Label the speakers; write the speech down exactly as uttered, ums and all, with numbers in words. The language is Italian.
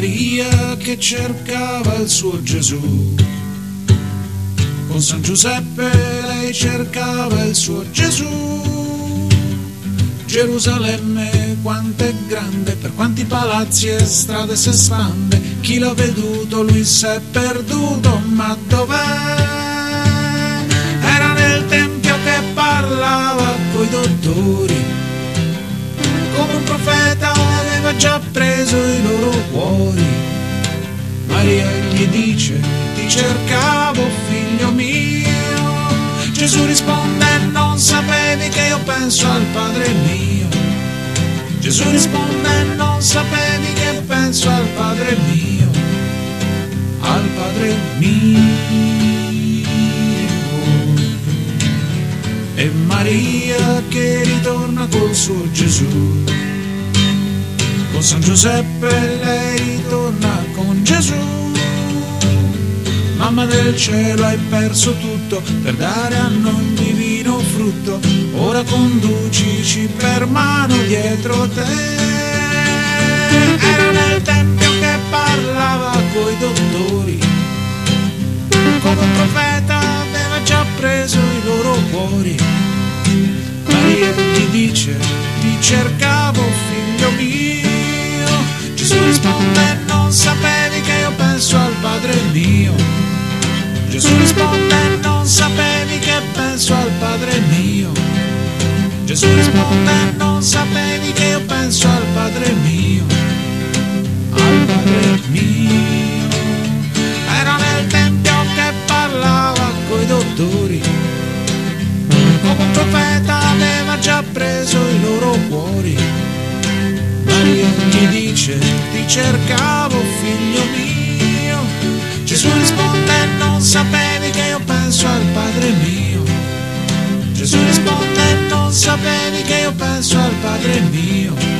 Speaker 1: Maria che cercava il suo Gesù. Con San Giuseppe lei cercava il suo Gesù. Gerusalemme quanto è grande, per quanti palazzi e strade si espande. Chi l'ha veduto lui si è perduto, ma dov'è? Era nel tempio che parlava coi dottori, come un profeta aveva già preso i loro cuori. Maria gli dice: ti cercavo figlio mio. Gesù risponde: non sapevi che io penso al Padre mio. Gesù risponde: non sapevi che penso al Padre mio, al Padre mio. E Maria che ritorna col suo Gesù. Con San Giuseppe lei ritorna con Gesù. Mamma del cielo, hai perso tutto per dare a noi un divino frutto. Ora conducici per mano dietro te. Era nel tempio che parlava coi dottori, come un profeta aveva già preso i loro cuori. Maria gli dice: ti cercavo figlio mio. Gesù risponde: non sapevi che io penso al Padre mio. Gesù risponde: non sapevi che penso al Padre mio. Gesù risponde: non sapevi che io penso al Padre mio, al Padre mio. Era nel tempio che parlava coi dottori, come un profeta aveva già preso i loro cuori. Maria gli dice: ti cercavo figlio mio. Gesù risponde: non sapevi che io penso al Padre mio. Gesù risponde: non sapevi che io penso al Padre mio.